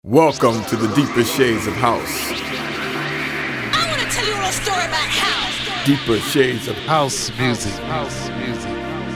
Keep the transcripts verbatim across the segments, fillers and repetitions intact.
Welcome to the deeper shades of house. I want to tell you a little story about house. Deeper shades of House music. House music.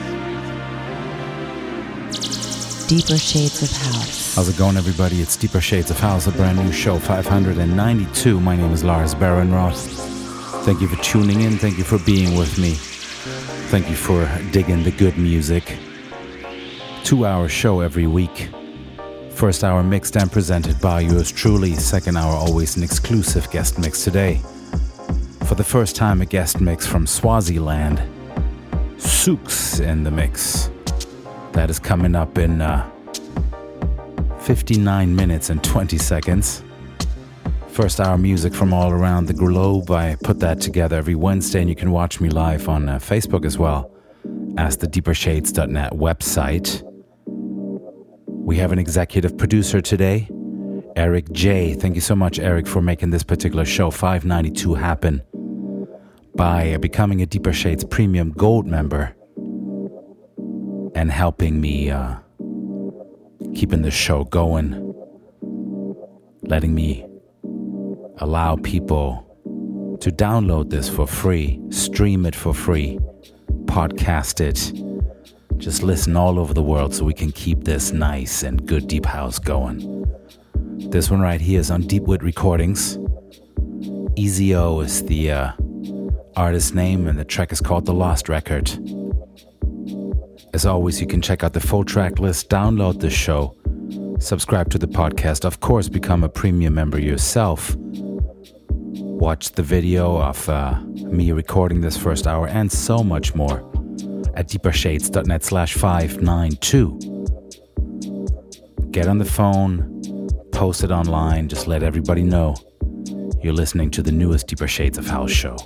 Deeper Shades of House. How's it going, everybody? It's Deeper Shades of House, a brand new show, five hundred ninety-two. My name is Lars Barenroth. Thank you for tuning in. Thank you for being with me. Thank you for digging the good music. Two-hour show every week. First hour mixed and presented by yours truly. Second hour always an exclusive guest mix today. For the first time, a guest mix from Swaziland. Souks in the mix. That is coming up in uh, fifty-nine minutes and twenty seconds. First hour music from all around the globe. I put that together every Wednesday, and you can watch me live on uh, Facebook as well as the deeper shades dot net website. We have an executive producer today, Eric J. Thank you so much, Eric, for making this particular show, five ninety-two, happen by becoming a Deeper Shades Premium Gold member and helping me uh, keeping the show going, letting me allow people to download this for free, stream it for free, podcast it. Just listen all over the world so we can keep this nice and good deep house going. This one right here is on Deepwood Recordings. Easy O is the uh, artist name, and the track is called The Lost Record. As always, you can check out the full track list, download the show, subscribe to the podcast, of course, become a premium member yourself. Watch the video of uh, me recording this first hour and so much more at deeper shades dot net slash five ninety-two. Get on the phone, post it online, just let everybody know you're listening to the newest Deeper Shades of House show.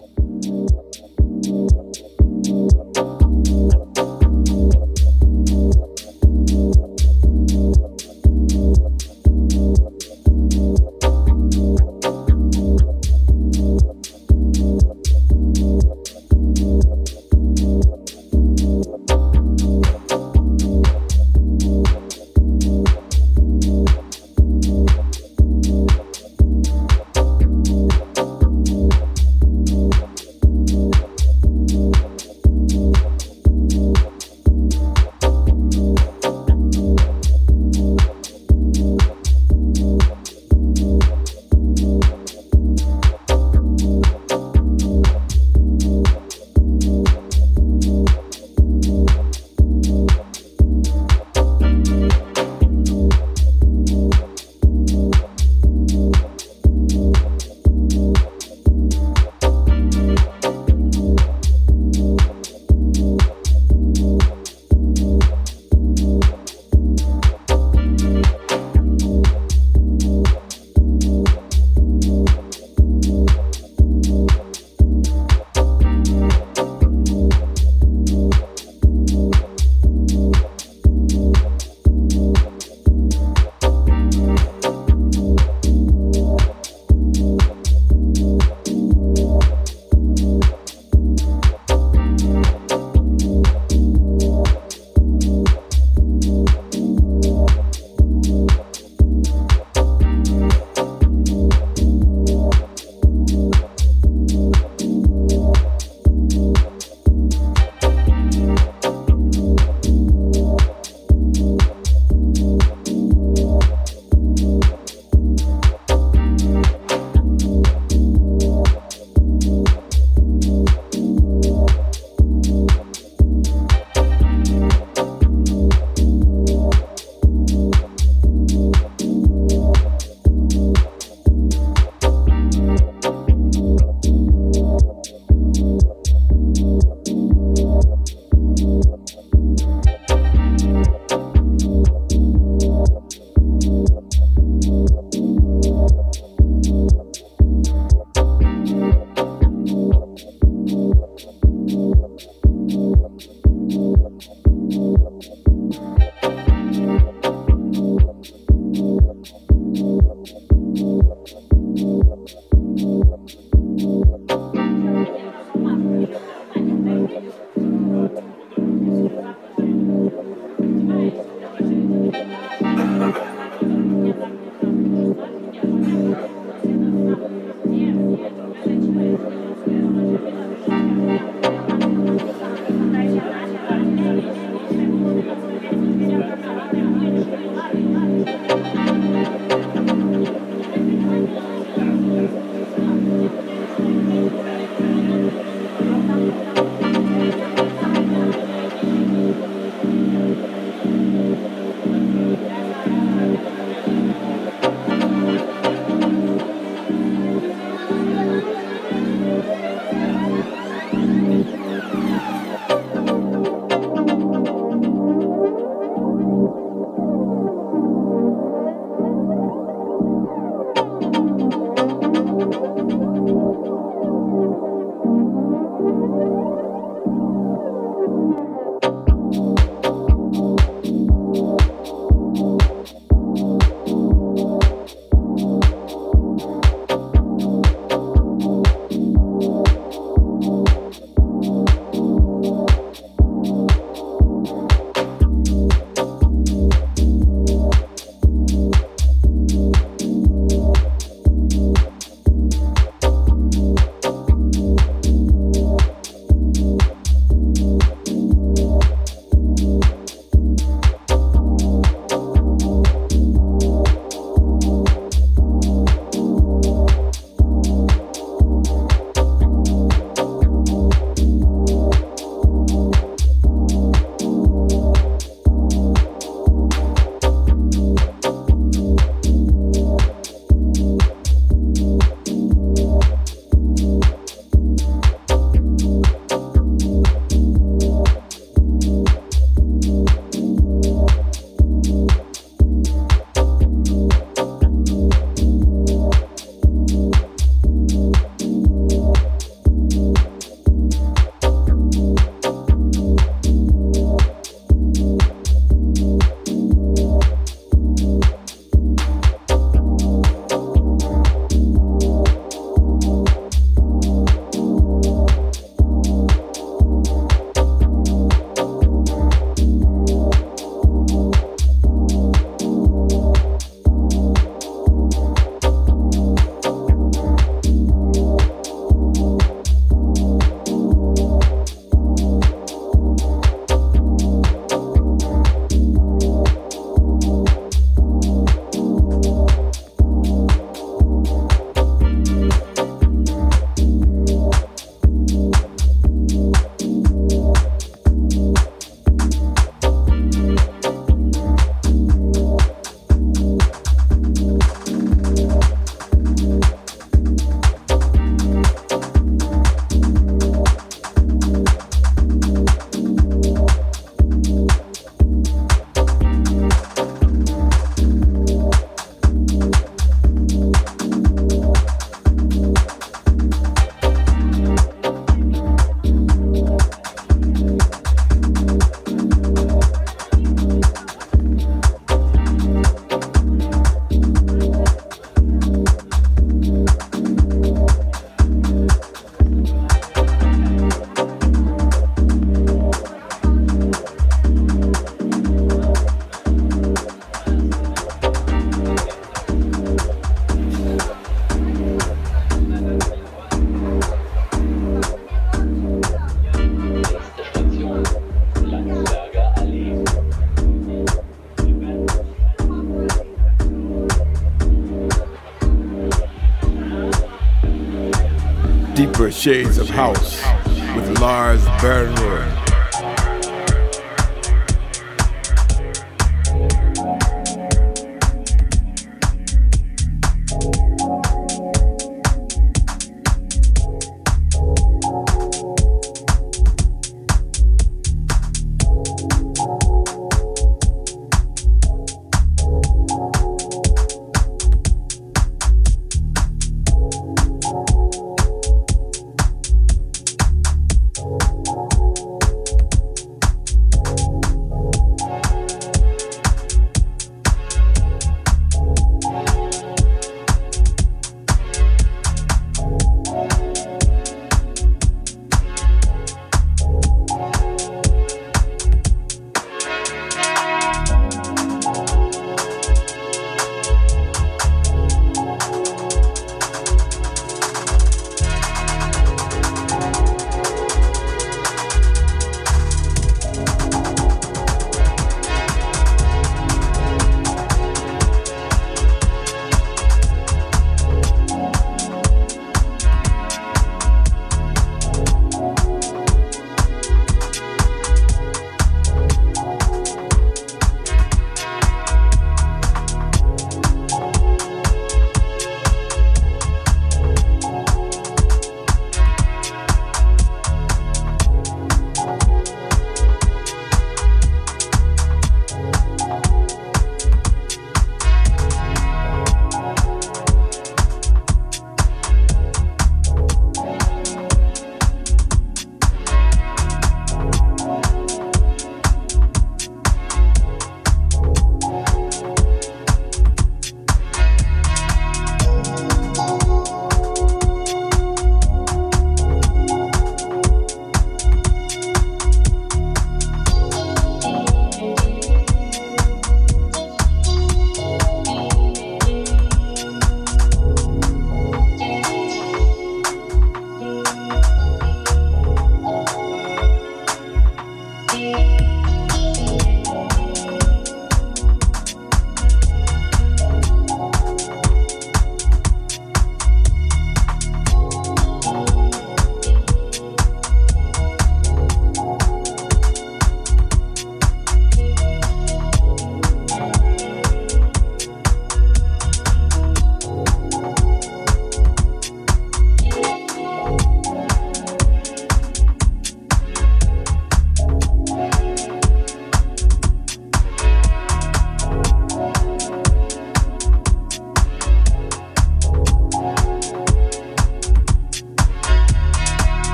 Deeper Shades of House with Lars Bernroyd.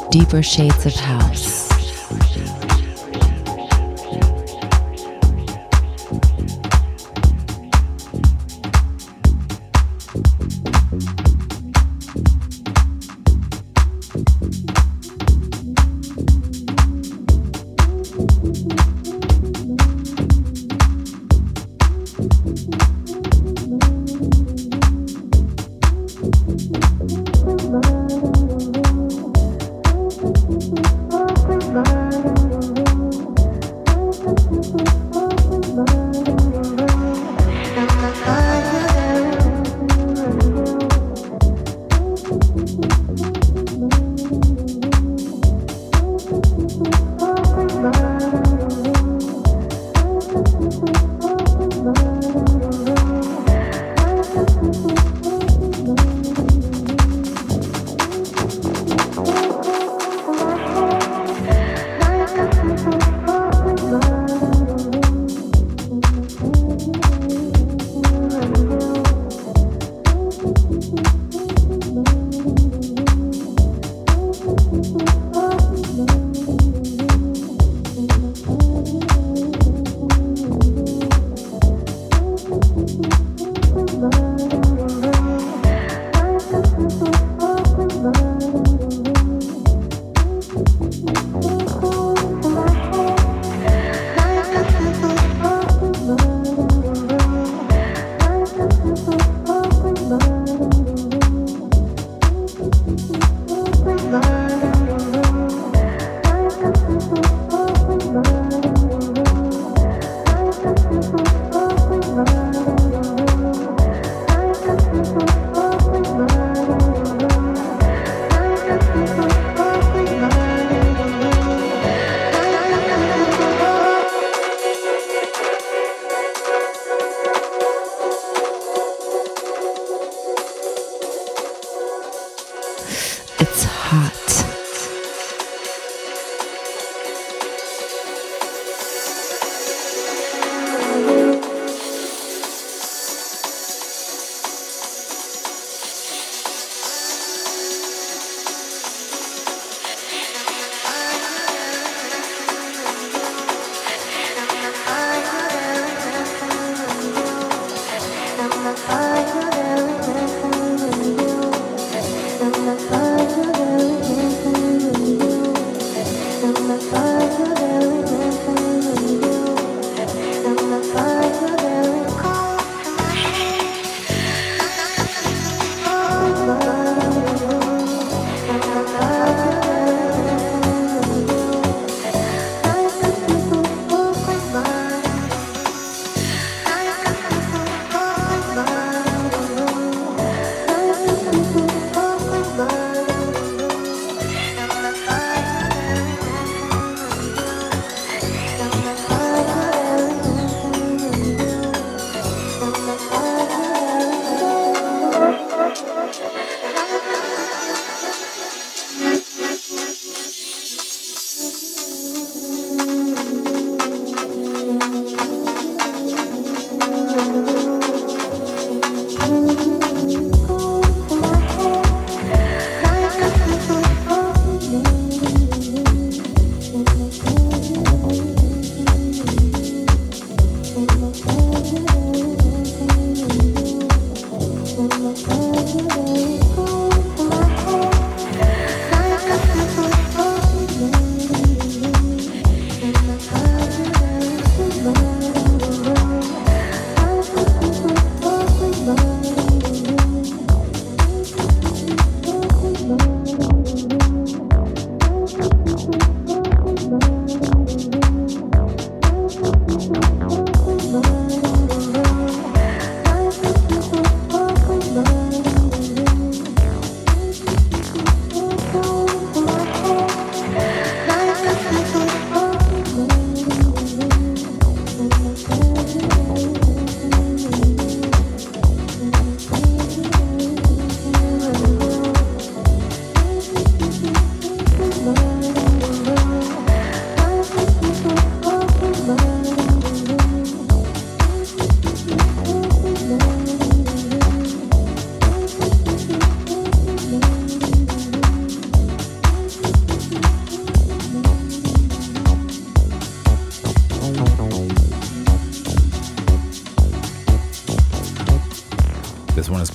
Deeper Shades of House.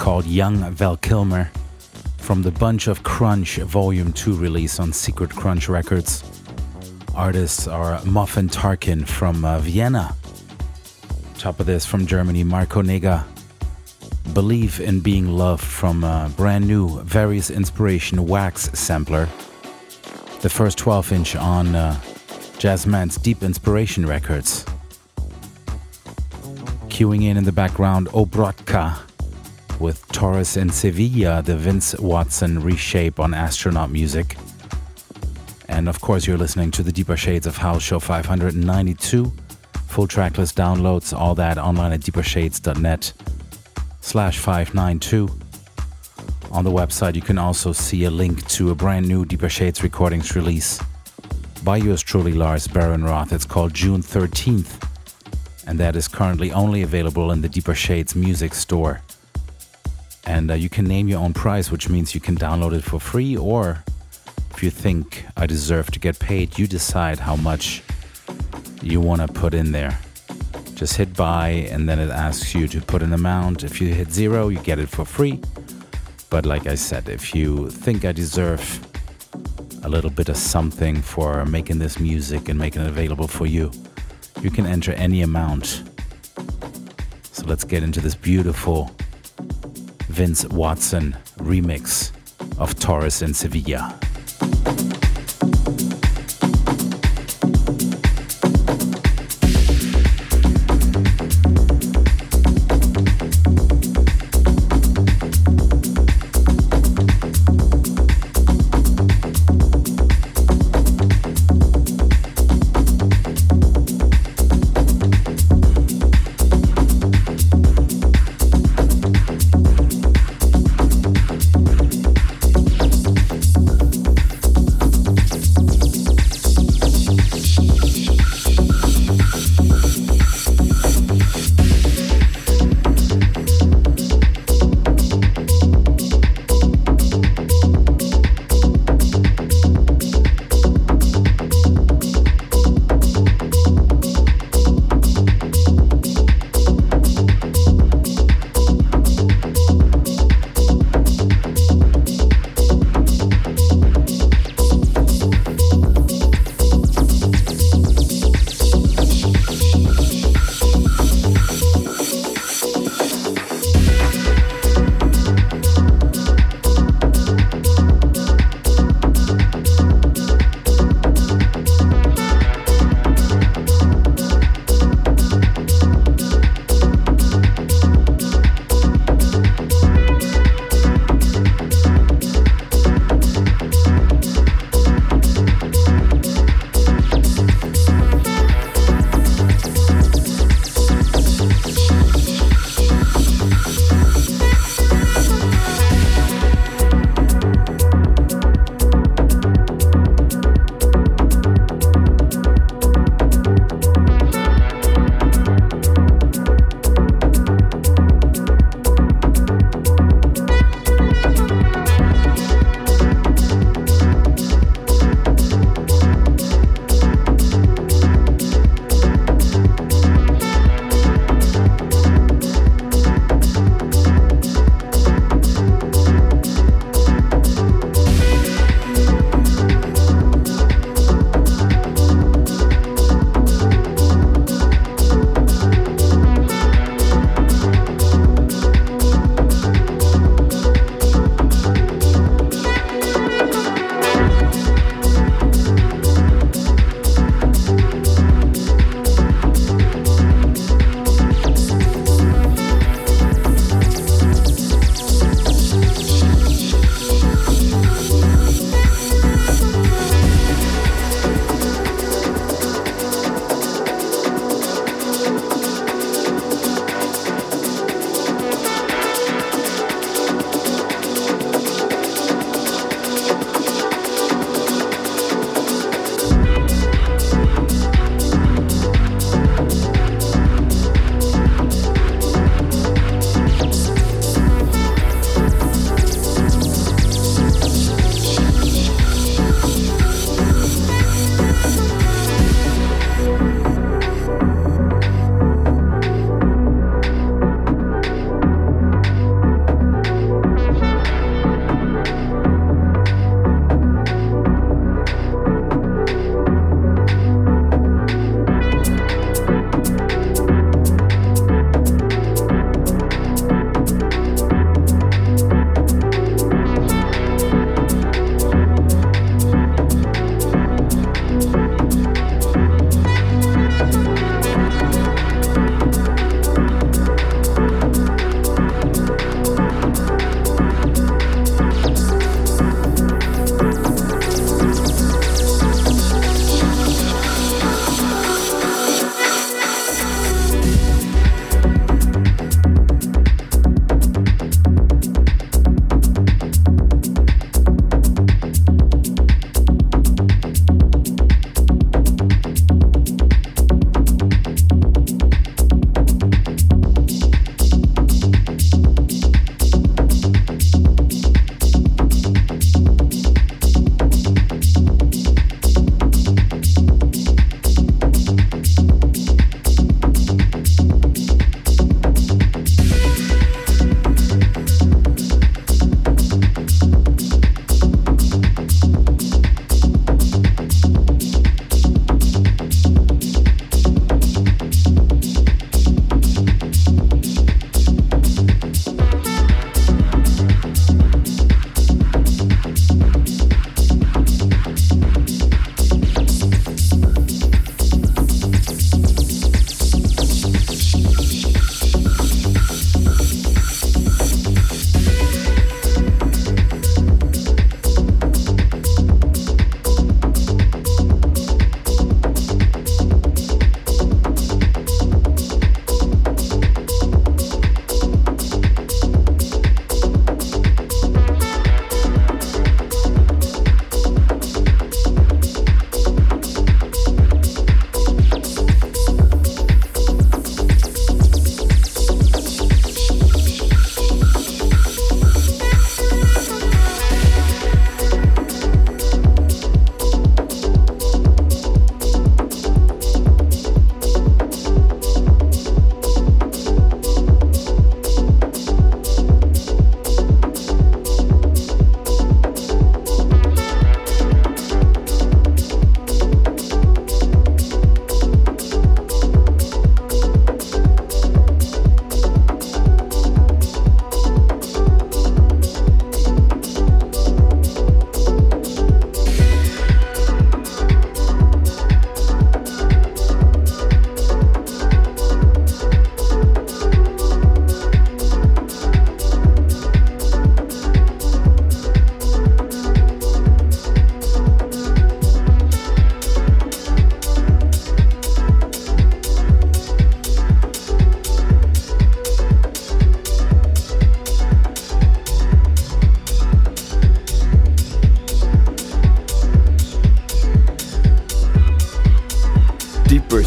called Young Val Kilmer from the Bunch of Crunch Volume two release on Secret Crunch Records. Artists are Muffin Tarkin from uh, Vienna. Top of this from Germany, Marco Nega. Believe in Being Loved from a brand new Various Inspiration Wax sampler. The first twelve inch on uh, Jazzman's Deep Inspiration Records. Queuing in in the background, Obrotka with Taurus in Sevilla, the Vince Watson reshape on Astronaut Music. And of course you're listening to the Deeper Shades of House Show five ninety-two. Full tracklist downloads, all that online at deepershades.net slash 592. On the website you can also see a link to a brand new Deeper Shades recordings release by yours truly, Lars Barenroth. It's called June thirteenth. And that is currently only available in the Deeper Shades music store. And uh, you can name your own price, which means you can download it for free, or if you think I deserve to get paid, you decide how much you want to put in there. Just hit buy and then it asks you to put an amount. If you hit zero, you get it for free. But like I said, if you think I deserve a little bit of something for making this music and making it available for you, you can enter any amount. So let's get into this beautiful Vince Watson remix of Taurus in Sevilla.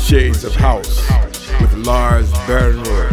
Shades of House with Lars Bernroyd.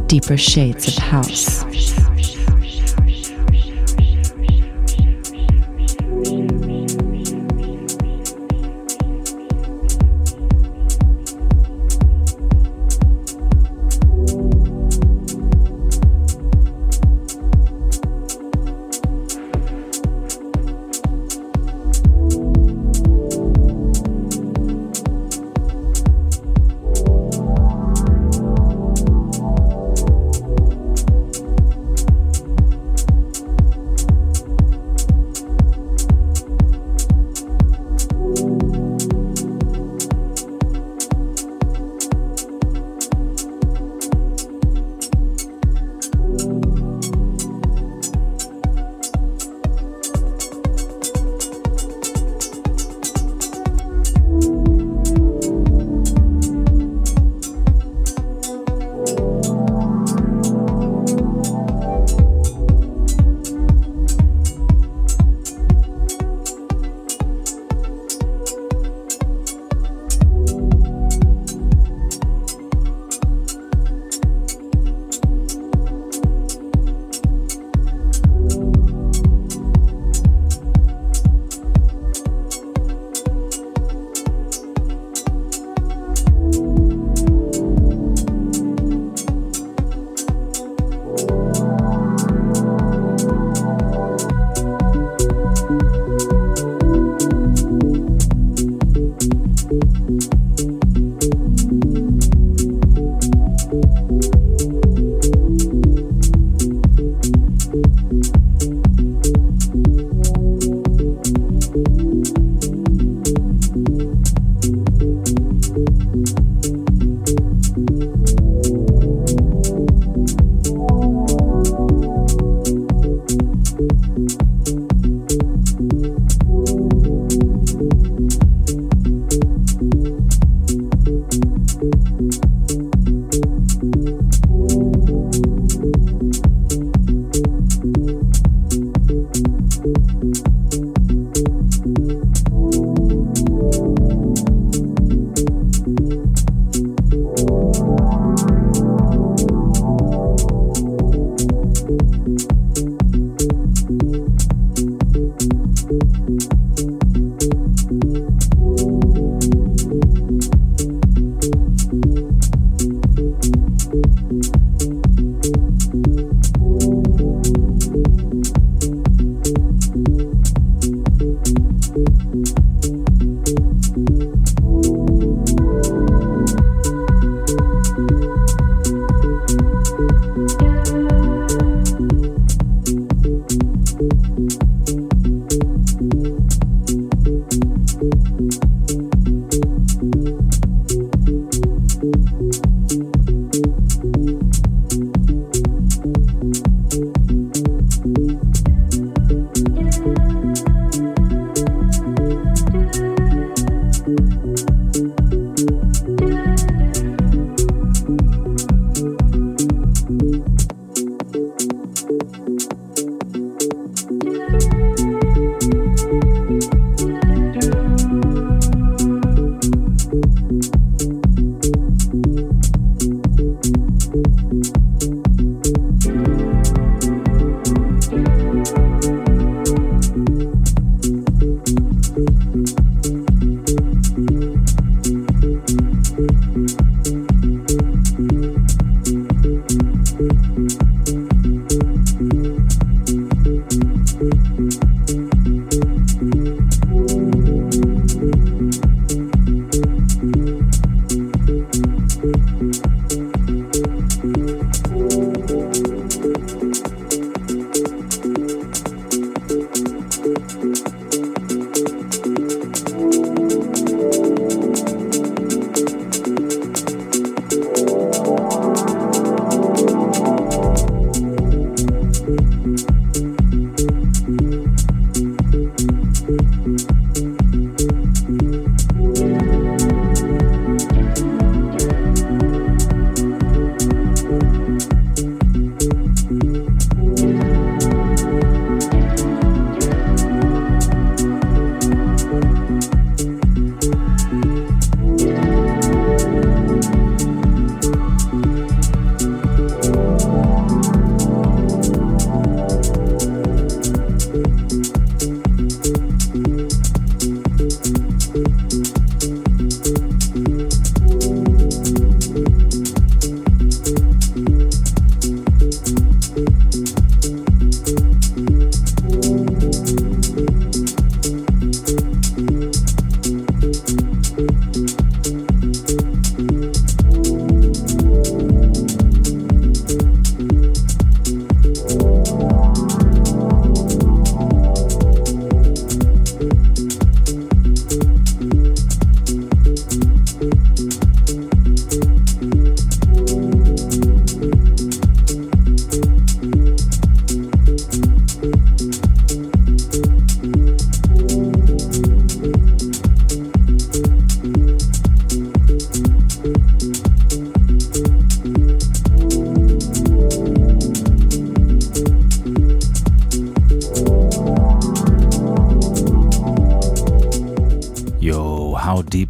Deeper Shades of House.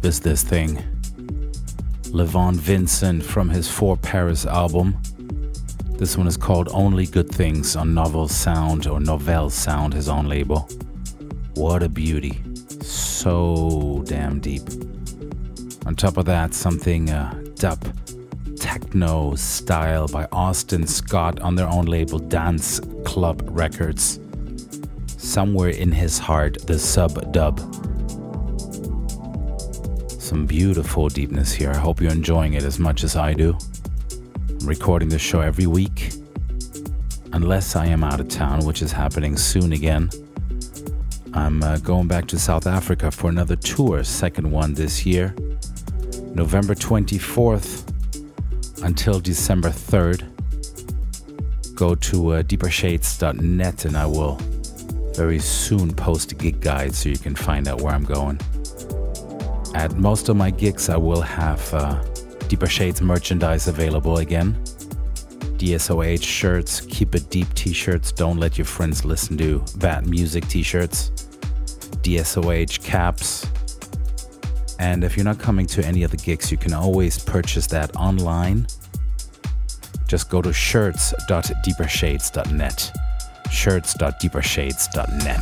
is this thing? Levon Vincent from his For Paris album. This one is called Only Good Things on Novel Sound, or Novell Sound, his own label. What a beauty. So damn deep. On top of that, something uh, dub, techno style by Austin Scott on their own label, Dance Club Records. Somewhere in his heart, the sub-dub. Some beautiful deepness here. I hope you're enjoying it as much as I do. I'm recording the show every week, unless I am out of town, which is happening soon again. I'm uh, going back to South Africa for another tour, second one this year. November twenty-fourth until December third. Go to uh, deeper shades dot net and I will very soon post a gig guide so you can find out where I'm going. At most of my gigs, I will have uh, Deeper Shades merchandise available again. D S O H shirts, Keep It Deep t-shirts, Don't Let Your Friends Listen to Bad Music t-shirts, D S O H caps. And if you're not coming to any of the gigs, you can always purchase that online. Just go to shirts dot deeper shades dot net. shirts dot deeper shades dot net.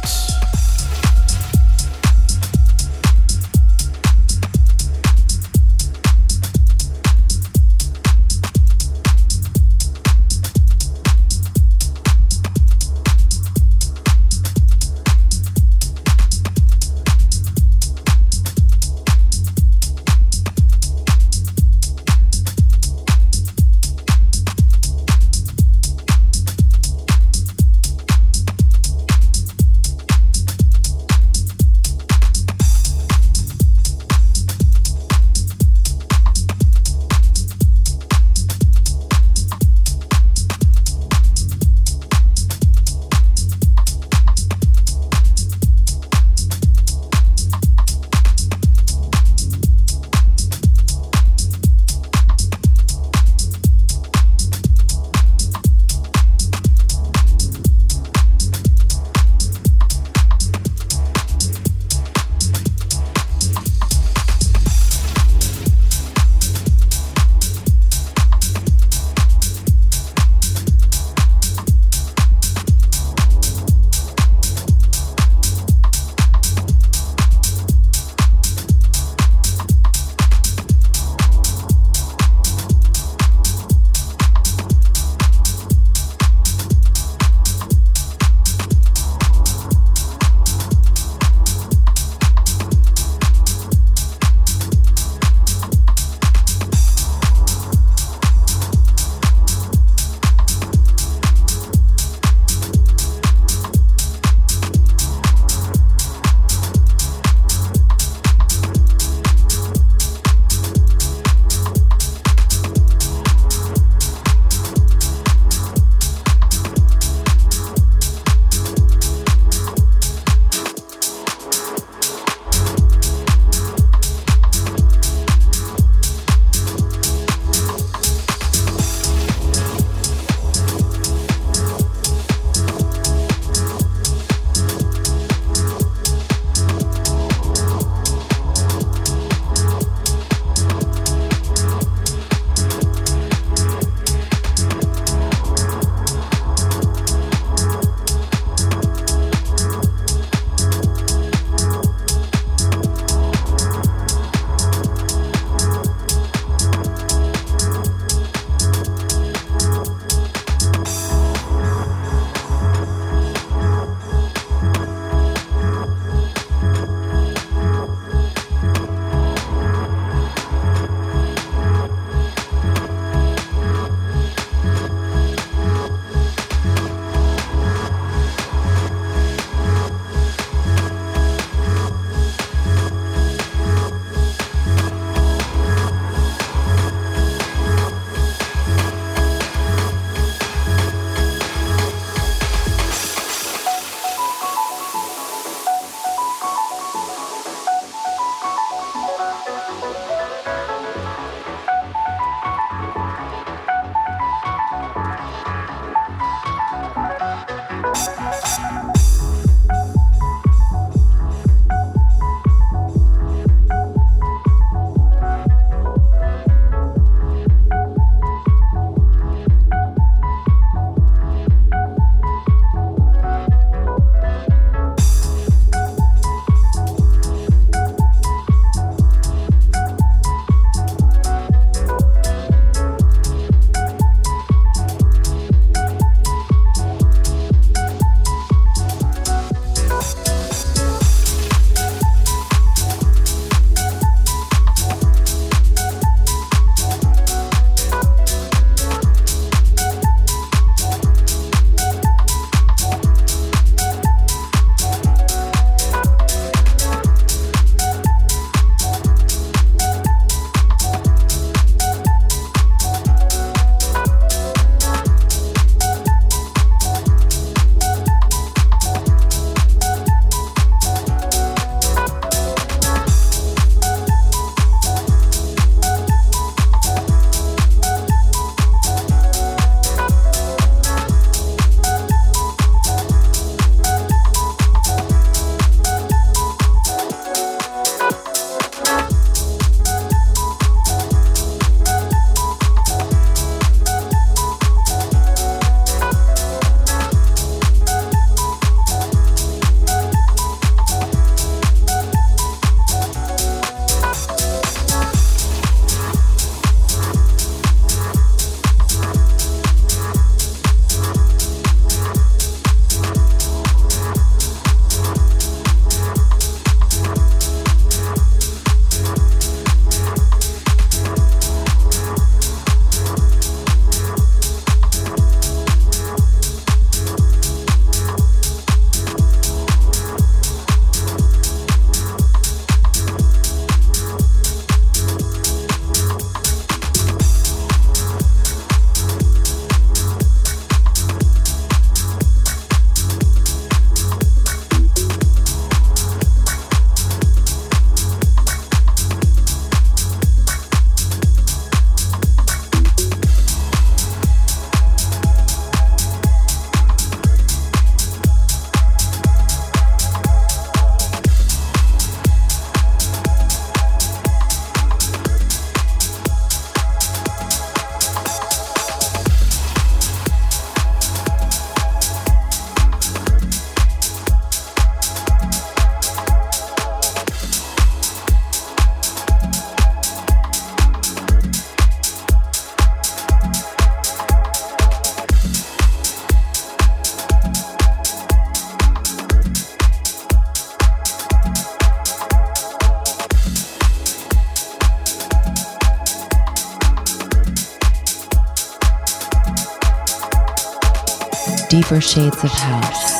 Deeper Shades of House.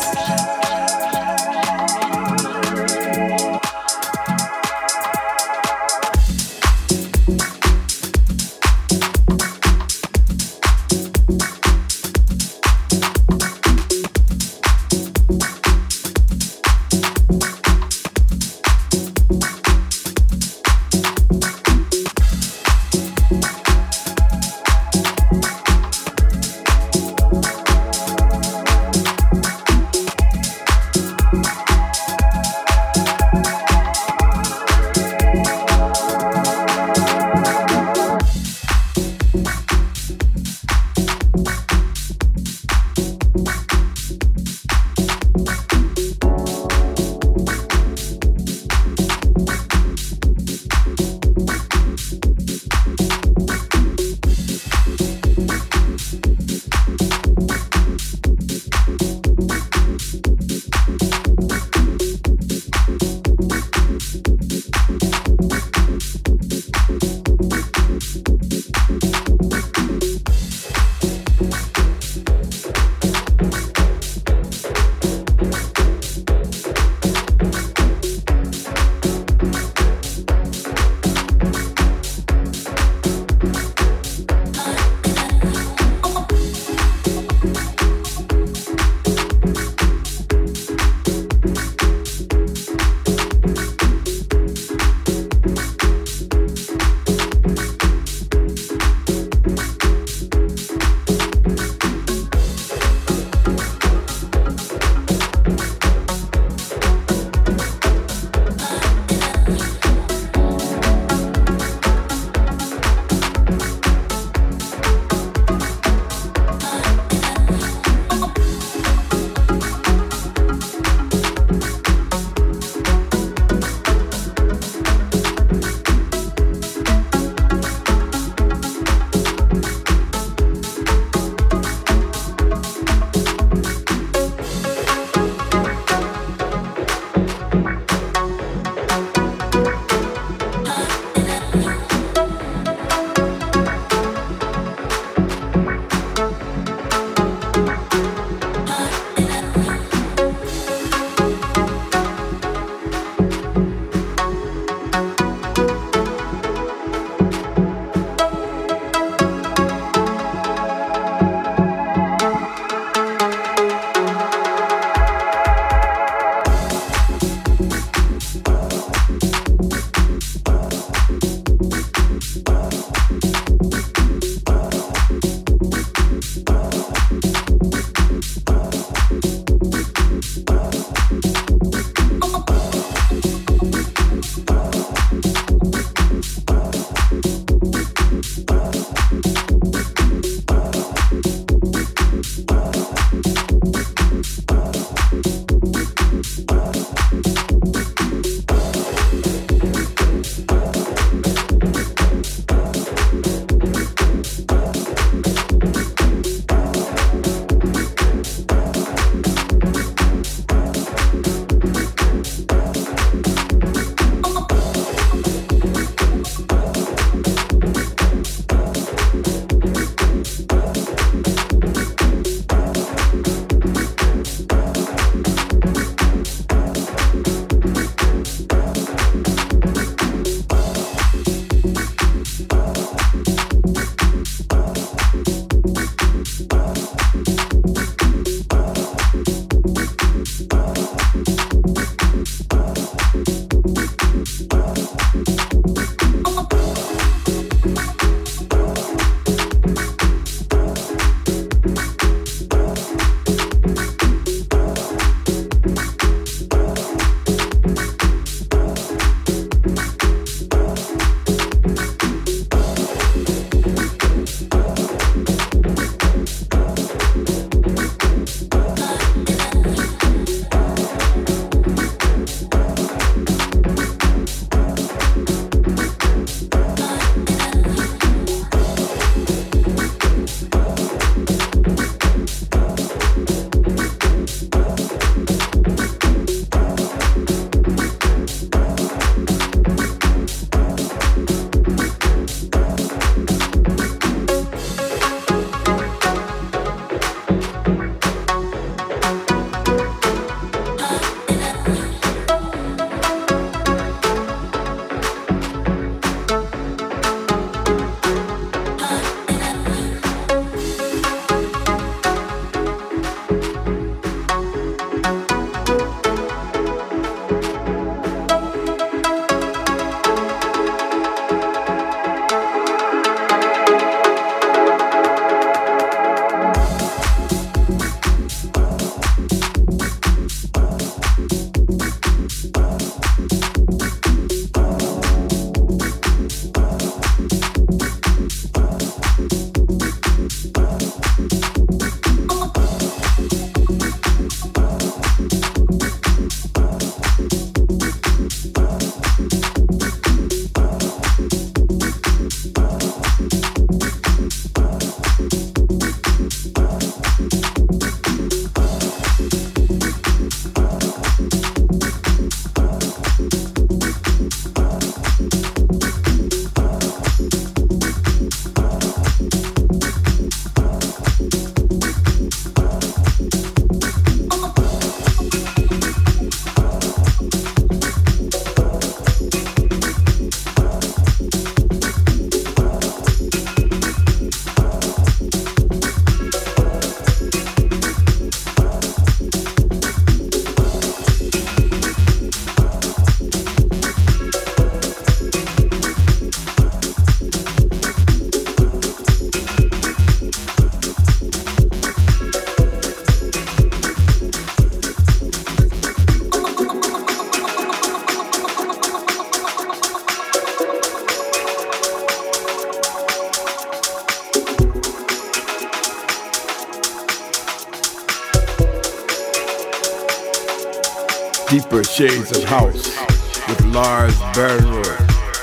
Deeper Shades of House with Lars Bernroyd.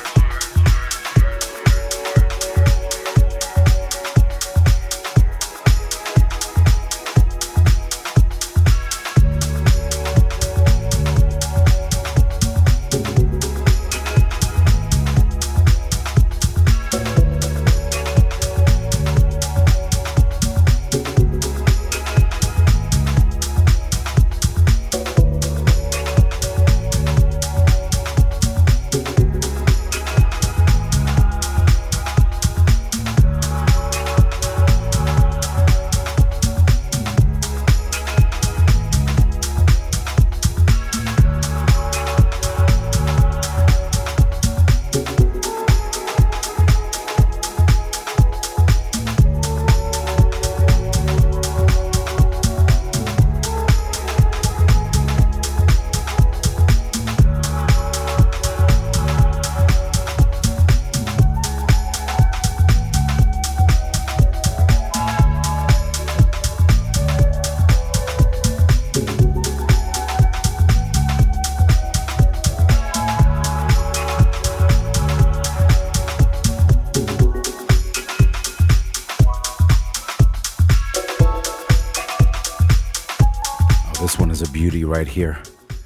Right here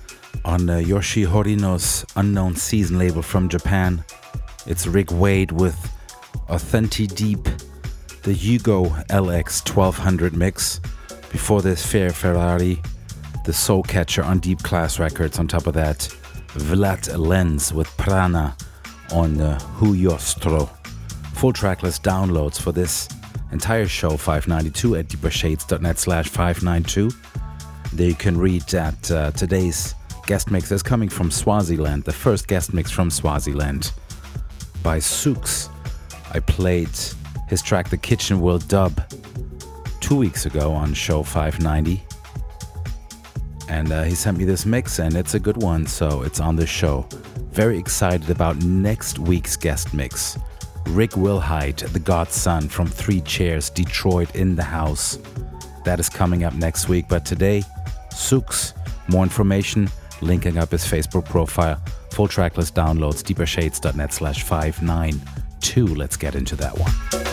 on uh, Yoshi Horino's Unknown Season label from Japan. It's Rick Wade with Authentic Deep, the Hugo L X twelve hundred mix. Before this, Fair Ferrari, the Soul Catcher on Deep Class Records. On top of that, Vlad Lenz with Prana on uh, Hu Yostro. Full tracklist downloads for this entire show, five ninety-two, at deepershades.net slash 592. There you can read that uh, today's guest mix is coming from Swaziland, the first guest mix from Swaziland by Sooks. I played his track The Kitchen Will Dub two weeks ago on show five ninety. And uh, he sent me this mix and it's a good one, so it's on the show. Very excited about next week's guest mix. Rick Wilhite, the Godson from Three Chairs, Detroit in the house. That is coming up next week, but today, Sooks. More information, linking up his Facebook profile. Full tracklist downloads, deepershades.net slash 592. Let's get into that one.